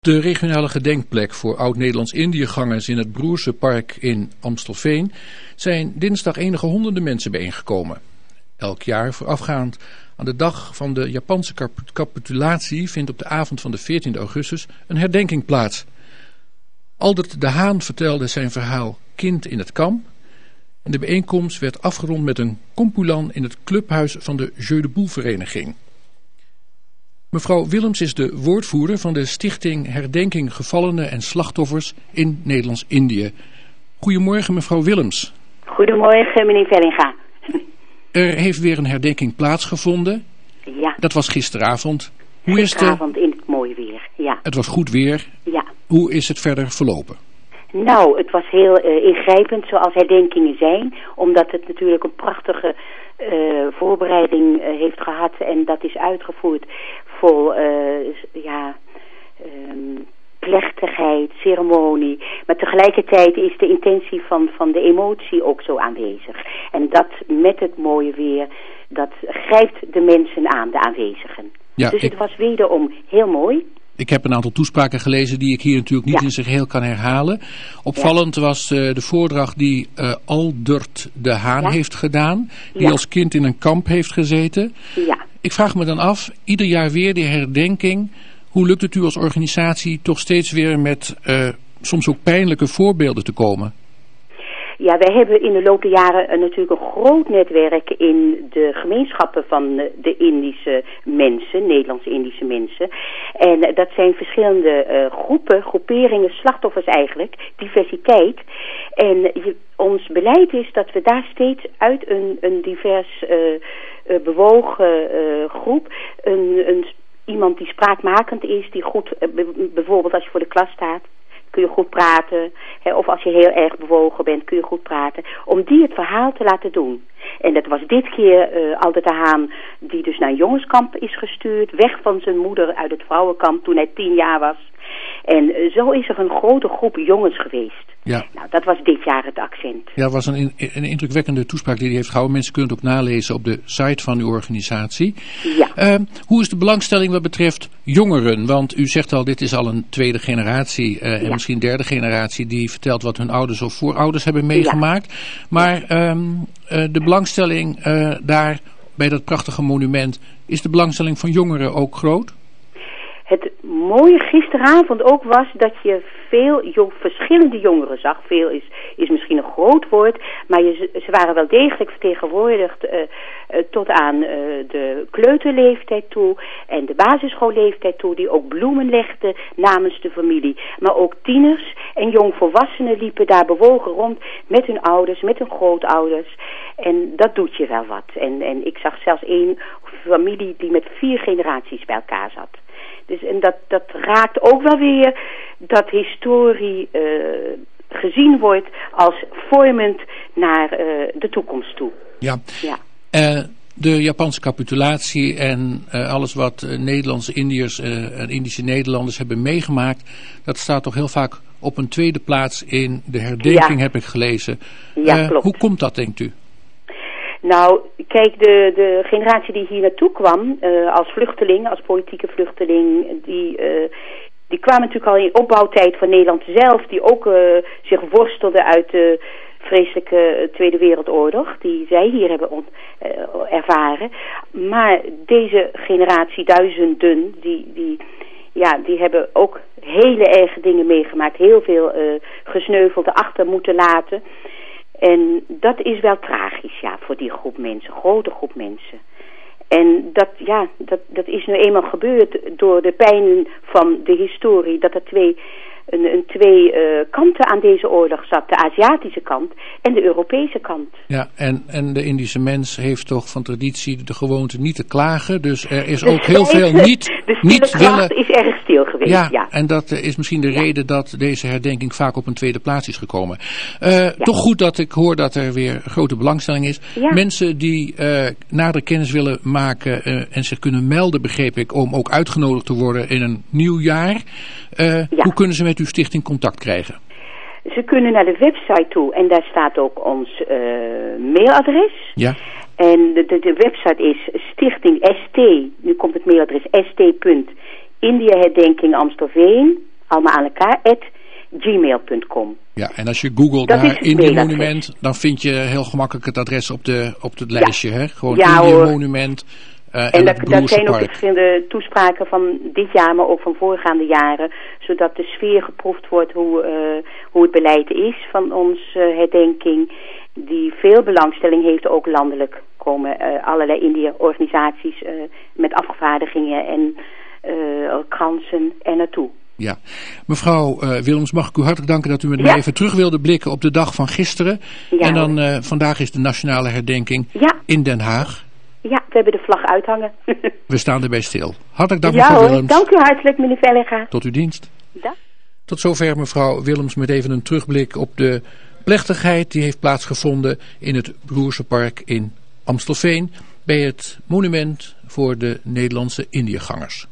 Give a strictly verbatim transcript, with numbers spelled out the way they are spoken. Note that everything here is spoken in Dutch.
De regionale gedenkplek voor oud-Nederlands-Indiëgangers in het Broerse Park in Amstelveen zijn dinsdag enige honderden mensen bijeengekomen. Elk jaar voorafgaand aan de dag van de Japanse capitulatie vindt op de avond van de veertiende augustus een herdenking plaats. Aldert de Haan vertelde zijn verhaal Kind in het kamp en de bijeenkomst werd afgerond met een kompulan in het clubhuis van de Jeu de Boel vereniging. Mevrouw Willems is de woordvoerder van de Stichting Herdenking Gevallenen en Slachtoffers in Nederlands-Indië. Goedemorgen, mevrouw Willems. Goedemorgen, meneer Vellinga. Er heeft weer een herdenking plaatsgevonden. Ja. Dat was gisteravond. Hoe gisteravond is de... in het mooie weer, ja. Het was goed weer. Ja. Hoe is het verder verlopen? Nou, het was heel uh, ingrijpend zoals herdenkingen zijn. Omdat het natuurlijk een prachtige uh, voorbereiding uh, heeft gehad. En dat is uitgevoerd vol uh, ja, um, plechtigheid, ceremonie. Maar tegelijkertijd is de intentie van, van de emotie ook zo aanwezig. En dat met het mooie weer, dat grijpt de mensen aan, de aanwezigen. Ja, dus ik... het was wederom heel mooi. Ik heb een aantal toespraken gelezen die ik hier natuurlijk niet ja. in zijn geheel kan herhalen. Opvallend ja. was uh, de voordracht die uh, Aldert de Haan ja. heeft gedaan. Die ja. als kind in een kamp heeft gezeten. Ja. Ik vraag me dan af, ieder jaar weer die herdenking. Hoe lukt het u als organisatie toch steeds weer met uh, soms ook pijnlijke voorbeelden te komen? Ja, wij hebben in de loop der jaren uh, natuurlijk een groot netwerk in de gemeenschappen van uh, de Indische mensen, Nederlands-Indische mensen. En uh, dat zijn verschillende uh, groepen, groeperingen, slachtoffers eigenlijk, diversiteit. En uh, je, ons beleid is dat we daar steeds uit een, een divers uh, uh, bewogen uh, groep, een, een, iemand die spraakmakend is, die goed, uh, bijvoorbeeld als je voor de klas staat, kun je goed praten. Hè, of als je heel erg bewogen bent, kun je goed praten. Om die het verhaal te laten doen. En dat was dit keer uh, Aldert de Haan, die dus naar een jongenskamp is gestuurd. Weg van zijn moeder uit het vrouwenkamp toen hij tien jaar was. En uh, zo is er een grote groep jongens geweest. Ja. Nou, dat was dit jaar het accent. Ja, het was een, een indrukwekkende toespraak die hij heeft gehouden. Mensen kunnen het ook nalezen op de site van uw organisatie. Ja. Uh, hoe is de belangstelling wat betreft jongeren? Want u zegt al, dit is al een tweede generatie uh, en ja. misschien derde generatie die vertelt wat hun ouders of voorouders hebben meegemaakt. Ja. Maar um, uh, de belangstelling uh, daar bij dat prachtige monument, is de belangstelling van jongeren ook groot? Het mooie gisteravond ook was dat je veel jong, verschillende jongeren zag. Veel is, is misschien een groot woord, maar je, ze waren wel degelijk vertegenwoordigd uh, uh, tot aan uh, de kleuterleeftijd toe en de basisschoolleeftijd toe, die ook bloemen legden namens de familie. Maar ook tieners en jongvolwassenen liepen daar bewogen rond met hun ouders, met hun grootouders. En dat doet je wel wat. En, en ik zag zelfs één familie die met vier generaties bij elkaar zat. Dus, en dat, dat raakt ook wel weer dat historie uh, gezien wordt als vormend naar uh, de toekomst toe. Ja, ja. Uh, de Japanse capitulatie en uh, alles wat uh, Nederlandse Indiërs uh, en Indische Nederlanders hebben meegemaakt, dat staat toch heel vaak op een tweede plaats in de herdenking, ja. heb ik gelezen. Ja, uh, klopt. Hoe komt dat, denkt u? Nou, kijk, de, de generatie die hier naartoe kwam, uh, als vluchteling, als politieke vluchteling, die, uh, die kwamen natuurlijk al in opbouwtijd van Nederland zelf, die ook uh, zich worstelden uit de vreselijke Tweede Wereldoorlog, die zij hier hebben on, uh, ervaren. Maar deze generatie, duizenden, die, die, ja, die hebben ook hele erge dingen meegemaakt, heel veel uh, gesneuvelden achter moeten laten. En dat is wel tragisch, ja, voor die groep mensen, grote groep mensen. En dat, ja, dat, dat is nu eenmaal gebeurd door de pijn van de historie, dat er twee, een, een twee uh, kanten aan deze oorlog zat. De Aziatische kant en de Europese kant. Ja, en, en de Indische mens heeft toch van traditie de gewoonte niet te klagen. Dus er is ook heel veel niet, de niet willen... is erg stil geweest, ja. ja. En dat is misschien de ja. reden dat deze herdenking vaak op een tweede plaats is gekomen. Uh, ja. Toch goed dat ik hoor dat er weer grote belangstelling is. Ja. Mensen die uh, nader kennis willen maken uh, en zich kunnen melden, begreep ik, om ook uitgenodigd te worden in een nieuw jaar. Uh, ja. Hoe kunnen ze met uw stichting contact krijgen? Ze kunnen naar de website toe en daar staat ook ons uh, mailadres. Ja. En de, de, de website is stichting st, nu komt het mailadres st punt indiaherdenking amstelveen allemaal aan elkaar, at gmail punt com. Ja, en als je googelt Dat naar Indië Monument, dan vind je heel gemakkelijk het adres op, de, op het lijstje. Ja. Hè? Gewoon ja, Indië Monument uh, en, en dat, dat zijn ook de verschillende toespraken van dit jaar, maar ook van voorgaande jaren, zodat de sfeer geproefd wordt hoe, uh, hoe het beleid is van onze uh, herdenking, die veel belangstelling heeft, ook landelijk komen uh, allerlei Indië-organisaties uh, met afgevaardigingen en uh, kransen er naartoe. Ja, mevrouw uh, Willems, mag ik u hartelijk danken dat u met ja. mij even terug wilde blikken op de dag van gisteren. Ja, en dan uh, vandaag is de nationale herdenking ja. in Den Haag. Ja, we hebben de vlag uithangen. We staan erbij stil. Hartelijk dank, ja, mevrouw hoor, Willems. Dank u hartelijk, meneer Vellega. Tot uw dienst. Ja. Tot zover mevrouw Willems met even een terugblik op de plechtigheid die heeft plaatsgevonden in het Broerse Park in Amstelveen bij het monument voor de Nederlandse Indiëgangers.